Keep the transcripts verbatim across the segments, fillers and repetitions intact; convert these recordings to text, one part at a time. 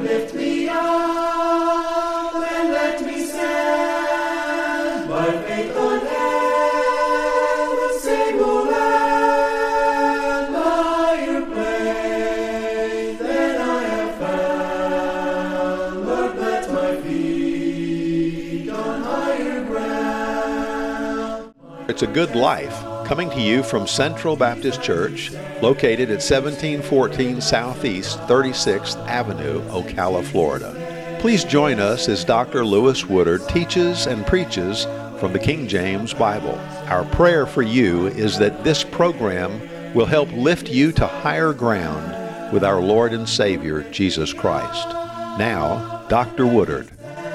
lift me up and let me stand by faith on heaven's stable land, higher place than I have found. Lord, plant my feet on higher ground. It's a Good Life, coming to you from Central Baptist Church, located at seventeen fourteen Southeast thirty-sixth Avenue, Ocala, Florida. Please join us as Doctor Lewis Woodard teaches and preaches from the King James Bible. Our prayer for you is that this program will help lift you to higher ground with our Lord and Savior, Jesus Christ. Now, Doctor Woodard.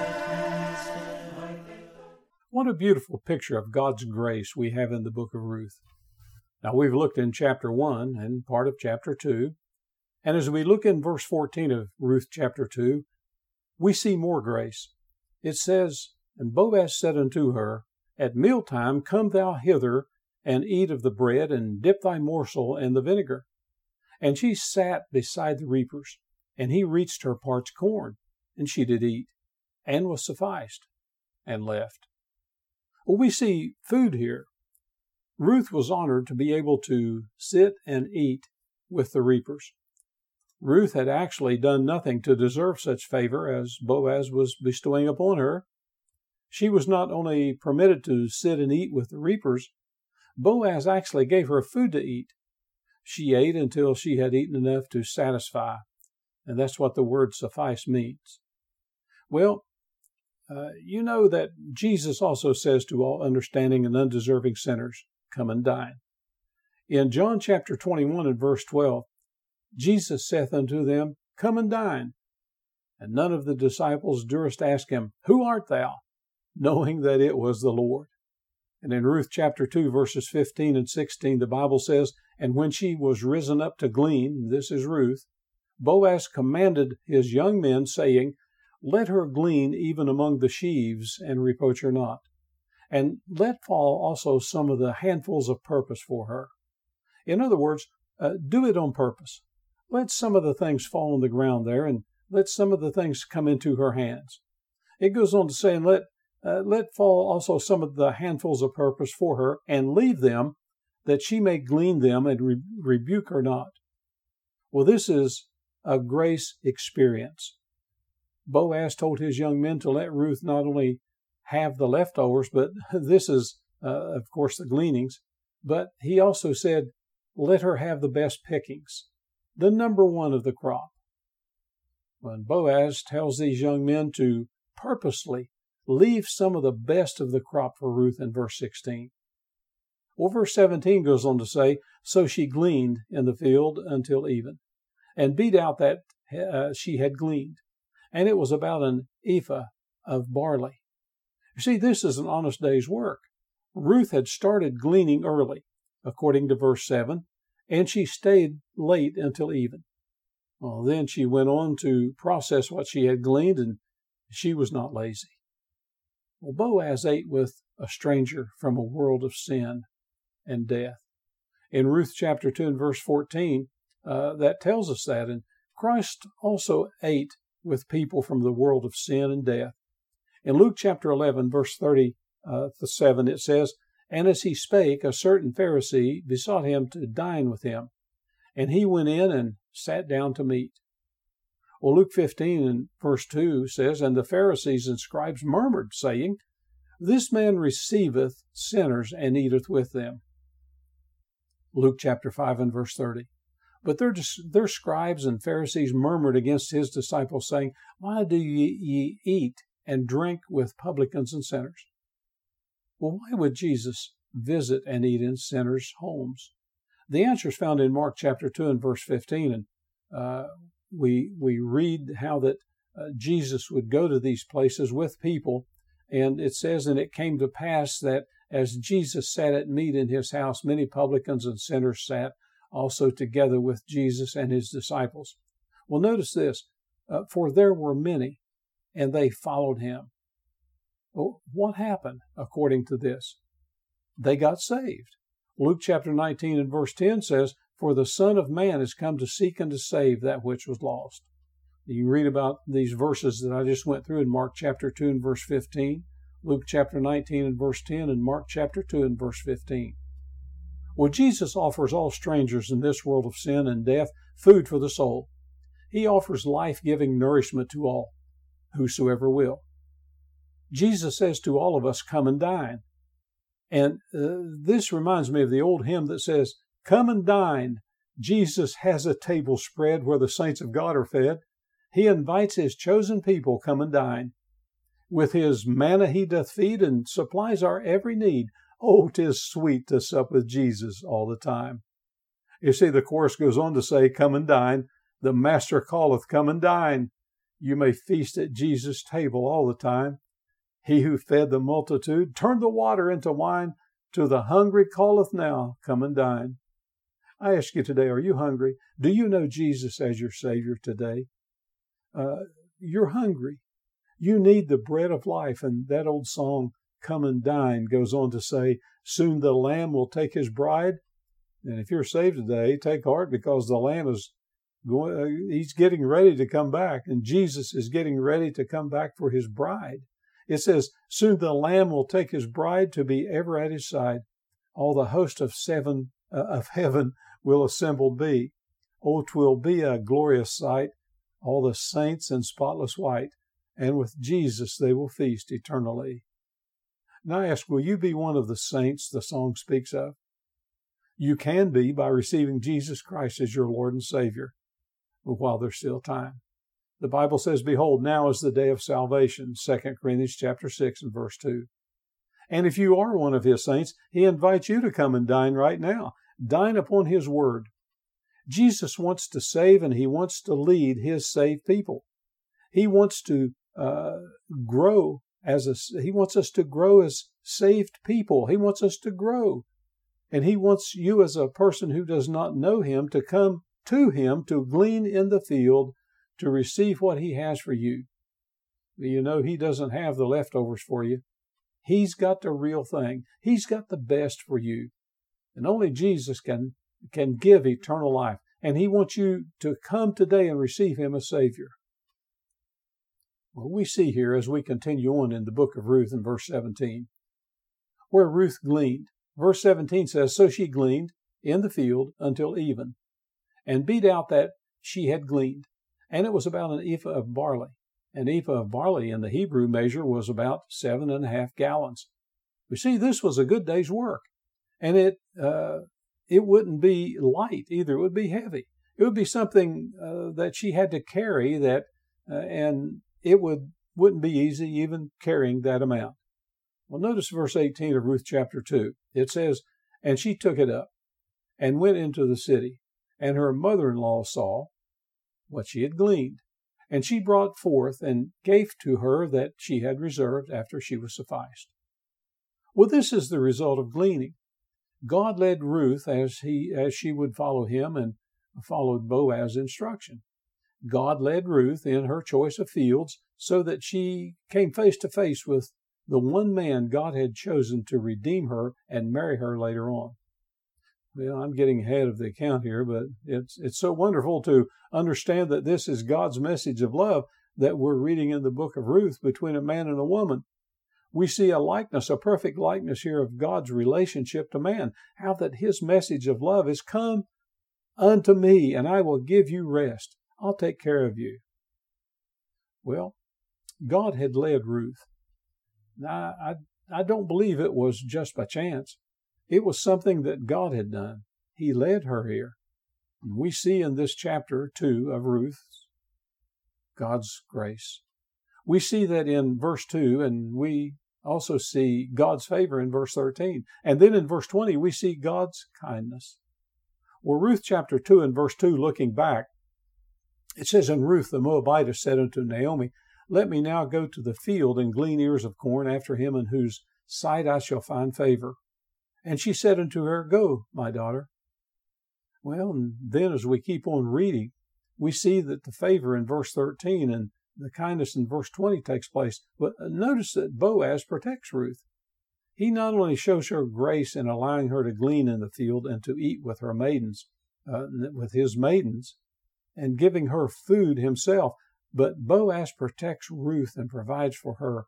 What a beautiful picture of God's grace we have in the book of Ruth. Now, we've looked in chapter one and part of chapter two, and as we look in verse fourteen of Ruth chapter two, we see more grace. It says, "And Boaz said unto her, At mealtime come thou hither, and eat of the bread, and dip thy morsel in the vinegar. And she sat beside the reapers, and he reached her parched corn, and she did eat, and was sufficed, and left." Well, we see food here. Ruth was honored to be able to sit and eat with the reapers. Ruth had actually done nothing to deserve such favor as Boaz was bestowing upon her. She was not only permitted to sit and eat with the reapers, Boaz actually gave her food to eat. She ate until she had eaten enough to satisfy, and that's what the word suffice means. Well, Uh, you know that Jesus also says to all understanding and undeserving sinners, "Come and dine." In John chapter twenty-one and verse twelve, Jesus saith unto them, "Come and dine." And none of the disciples durst ask him, "Who art thou?" knowing that it was the Lord. And in Ruth chapter two, verses fifteen and sixteen, the Bible says, "And when she was risen up to glean," this is Ruth, "Boaz commanded his young men, saying, Let her glean even among the sheaves, and reproach her not. And let fall also some of the handfuls of purpose for her." In other words, uh, do it on purpose. Let some of the things fall on the ground there, and let some of the things come into her hands. It goes on to say, and let, uh, let fall also some of the handfuls of purpose for her, and leave them, that she may glean them, and re- rebuke her not. Well, this is a grace experience. Boaz told his young men to let Ruth not only have the leftovers, but this is, uh, of course, the gleanings, but he also said, let her have the best pickings, the number one of the crop. When Boaz tells these young men to purposely leave some of the best of the crop for Ruth in verse sixteen. Well, verse seventeen goes on to say, "So she gleaned in the field until even, and beat out that uh, she had gleaned. And it was about an ephah of barley." You see, this is an honest day's work. Ruth had started gleaning early, according to verse seven, and she stayed late until even. Well, then she went on to process what she had gleaned, and she was not lazy. Well, Boaz ate with a stranger from a world of sin and death. In Ruth chapter two and verse fourteen, uh, that tells us that. And Christ also ate with people from the world of sin and death. In Luke chapter eleven, verse thirty-seven, it says, "And as he spake, a certain Pharisee besought him to dine with him. And he went in and sat down to meat." Well, Luke fifteen and verse two says, "And the Pharisees and scribes murmured, saying, This man receiveth sinners and eateth with them." Luke chapter five and verse thirty. "But their, their scribes and Pharisees murmured against his disciples, saying, Why do ye, ye eat and drink with publicans and sinners?" Well, why would Jesus visit and eat in sinners' homes? The answer is found in Mark chapter two and verse fifteen. And uh, we, we read how that uh, Jesus would go to these places with people. And it says, "And it came to pass that as Jesus sat at meat in his house, many publicans and sinners sat also together with Jesus and his disciples." Well, notice this, uh, "For there were many, and they followed him." Well, what happened according to this? They got saved. Luke chapter nineteen and verse ten says, "For the Son of Man is come to seek and to save that which was lost." You can read about these verses that I just went through in Mark chapter two and verse fifteen, Luke chapter nineteen and verse ten, and Mark chapter two and verse fifteen. Well, Jesus offers all strangers in this world of sin and death food for the soul. He offers life-giving nourishment to all, whosoever will. Jesus says to all of us, come and dine. And uh, this reminds me of the old hymn that says, come and dine. Jesus has a table spread where the saints of God are fed. He invites his chosen people, come and dine. With his manna he doth feed and supplies our every need. Oh, 'tis sweet to sup with Jesus all the time. You see, the chorus goes on to say, come and dine. The Master calleth, come and dine. You may feast at Jesus' table all the time. He who fed the multitude turned the water into wine. To the hungry calleth now, come and dine. I ask you today, are you hungry? Do you know Jesus as your Savior today? Uh, you're hungry. You need the bread of life. And that old song, Come and Dine, goes on to say, soon the Lamb will take his bride. And if you're saved today, take heart, because the Lamb is going, uh, he's getting ready to come back, and Jesus is getting ready to come back for his bride. It says, soon the Lamb will take his bride to be ever at his side. All the host of seven uh, of heaven will assembled be. Oh, 'twill be a glorious sight, all the saints in spotless white, and with Jesus they will feast eternally. Now I ask, will you be one of the saints the song speaks of? You can be by receiving Jesus Christ as your Lord and Savior, while there's still time. The Bible says, behold, now is the day of salvation, Second Corinthians chapter six and verse two. And if you are one of his saints, he invites you to come and dine right now. Dine upon his word. Jesus wants to save, and he wants to lead his saved people. He wants to uh, grow as a, he wants us to grow as saved people. He wants us to grow. And he wants you as a person who does not know him to come to him, to glean in the field, to receive what he has for you. You know, he doesn't have the leftovers for you. He's got the real thing. He's got the best for you. And only Jesus can, can give eternal life. And he wants you to come today and receive him as Savior. Well, we see here as we continue on in the book of Ruth in verse seventeen, where Ruth gleaned. Verse seventeen says, so she gleaned in the field until even, and beat out that she had gleaned. And it was about an ephah of barley. An ephah of barley in the Hebrew measure was about seven and a half gallons. We see this was a good day's work. And it uh, it wouldn't be light either. It would be heavy. It would be something uh, that she had to carry, that, uh, and it would, wouldn't be easy even carrying that amount. Well, notice verse eighteen of Ruth chapter two. It says, and she took it up and went into the city, and her mother-in-law saw what she had gleaned. And she brought forth and gave to her that she had reserved after she was sufficed. Well, this is the result of gleaning. God led Ruth as he as she would follow him and followed Boaz's instruction. God led Ruth in her choice of fields so that she came face to face with the one man God had chosen to redeem her and marry her later on. Well, I'm getting ahead of the account here, but it's it's so wonderful to understand that this is God's message of love that we're reading in the book of Ruth between a man and a woman. We see a likeness, a perfect likeness here of God's relationship to man, how that his message of love is, come unto me and I will give you rest. I'll take care of you. Well, God had led Ruth. Now, I, I don't believe it was just by chance. It was something that God had done. He led her here. And we see in this chapter two of Ruth, God's grace. We see that in verse two, and we also see God's favor in verse thirteen. And then in verse twenty, we see God's kindness. Well, Ruth chapter two and verse two, looking back, it says, and Ruth the Moabitess said unto Naomi, let me now go to the field and glean ears of corn after him in whose sight I shall find favor. And she said unto her, go, my daughter. Well, and then as we keep on reading, we see that the favor in verse thirteen and the kindness in verse twenty takes place. But notice that Boaz protects Ruth. He not only shows her grace in allowing her to glean in the field and to eat with her maidens, uh, with his maidens, and giving her food himself, But Boaz protects Ruth and provides for her.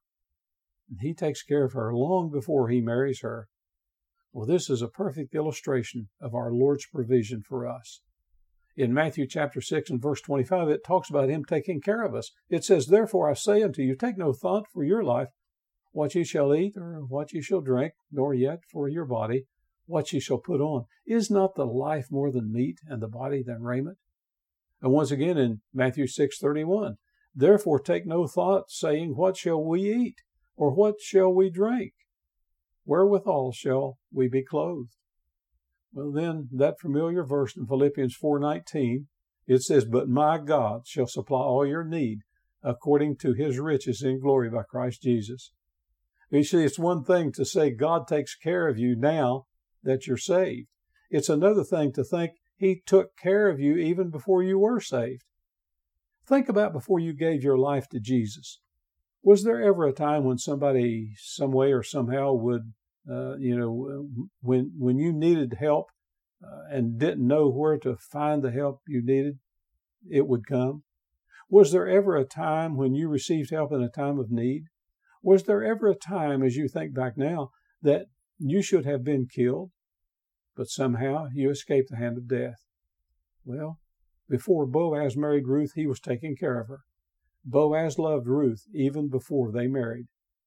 He takes care of her long before he marries her. Well, this is a perfect illustration of our Lord's provision for us. In Matthew chapter six and verse twenty-five, it talks about him taking care of us. It says, "Therefore I say unto you, take no thought for your life, what ye shall eat or what ye shall drink, nor yet for your body, what ye shall put on. Is not the life more than meat, and the body than raiment?" And once again in Matthew six thirty-one, "Therefore take no thought, saying, what shall we eat? Or what shall we drink? Wherewithal shall we be clothed?" Well, then, that familiar verse in Philippians four nineteen, it says, "But my God shall supply all your need according to his riches in glory by Christ Jesus." You see, it's one thing to say God takes care of you now that you're saved. It's another thing to think he took care of you even before you were saved. Think about before you gave your life to Jesus. Was there ever a time when somebody, some way or somehow, would, uh, you know, when when you needed help uh, and didn't know where to find the help you needed, it would come? Was there ever a time when you received help in a time of need? Was there ever a time, as you think back now, that you should have been killed, but somehow you escaped the hand of death? Well, before Boaz married Ruth, he was taking care of her. Boaz loved Ruth even before they married.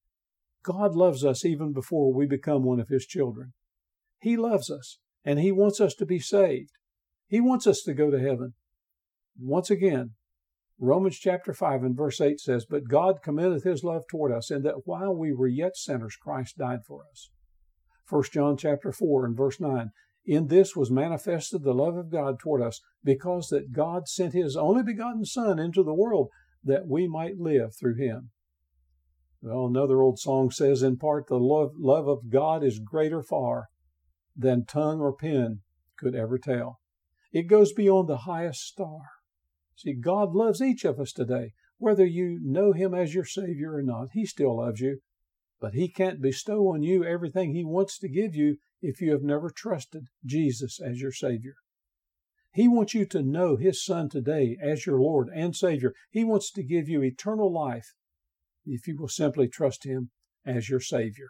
God loves us even before we become one of his children. He loves us, and he wants us to be saved. He wants us to go to heaven. Once again, Romans chapter five and verse eight says, "But God commendeth his love toward us, in that while we were yet sinners, Christ died for us." First John chapter four and verse nine, "In this was manifested the love of God toward us, because that God sent his only begotten Son into the world, that we might live through him." Well, another old song says, in part, "The love, love of God is greater far than tongue or pen could ever tell." It goes beyond the highest star. See, God loves each of us today. Whether you know him as your Savior or not, he still loves you. But he can't bestow on you everything he wants to give you if you have never trusted Jesus as your Savior. He wants you to know his Son today as your Lord and Savior. He wants to give you eternal life if you will simply trust him as your Savior.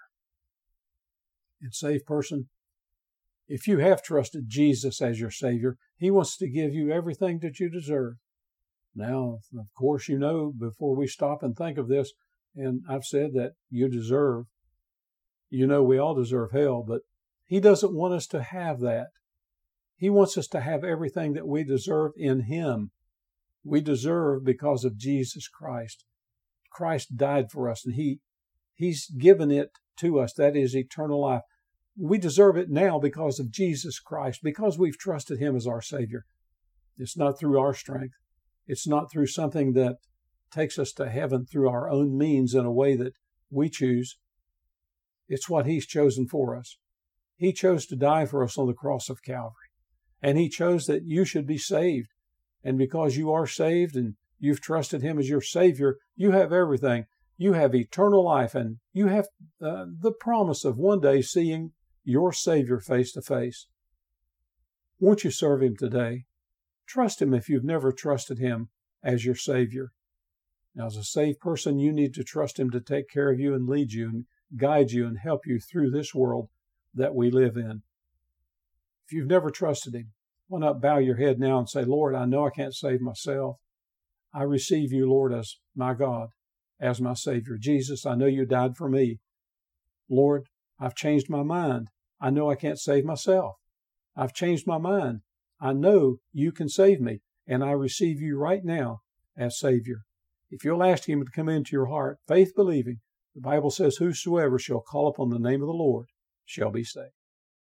And saved person, if you have trusted Jesus as your Savior, he wants to give you everything that you deserve. Now, of course, you know, before we stop and think of this, and I've said that you deserve, you know we all deserve hell, but he doesn't want us to have that. He wants us to have everything that we deserve in him. We deserve because of Jesus Christ. Christ died for us, and he, he's given it to us. That is eternal life. We deserve it now because of Jesus Christ, because we've trusted him as our Savior. It's not through our strength. It's not through something that takes us to heaven through our own means in a way that we choose. It's what he's chosen for us. He chose to die for us on the cross of Calvary. And he chose that you should be saved. And because you are saved and you've trusted him as your Savior, you have everything. You have eternal life, and you have uh, the promise of one day seeing your Savior face to face. Won't you serve him today? Trust him if you've never trusted him as your Savior. Now, as a saved person, you need to trust him to take care of you and lead you and guide you and help you through this world that we live in. If you've never trusted him, why not bow your head now and say, "Lord, I know I can't save myself. I receive you, Lord, as my God, as my Savior. Jesus, I know you died for me. Lord, I've changed my mind. I know I can't save myself. I've changed my mind. I know you can save me, and I receive you right now as Savior." If you'll ask him to come into your heart, faith believing, the Bible says, "Whosoever shall call upon the name of the Lord shall be saved."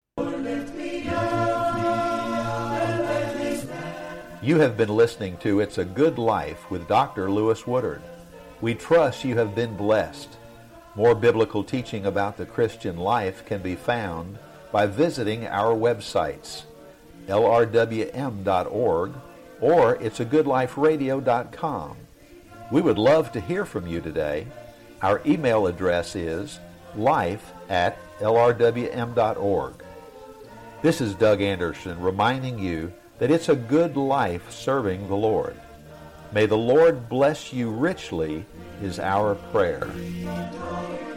You have been listening to It's a Good Life with Doctor Lewis Woodard. We trust you have been blessed. More biblical teaching about the Christian life can be found by visiting our websites, L R W M dot org or it's a good life radio dot com. We would love to hear from you today. Our email address is life at L R W M dot org. This is Doug Anderson reminding you that it's a good life serving the Lord. May the Lord bless you richly is our prayer.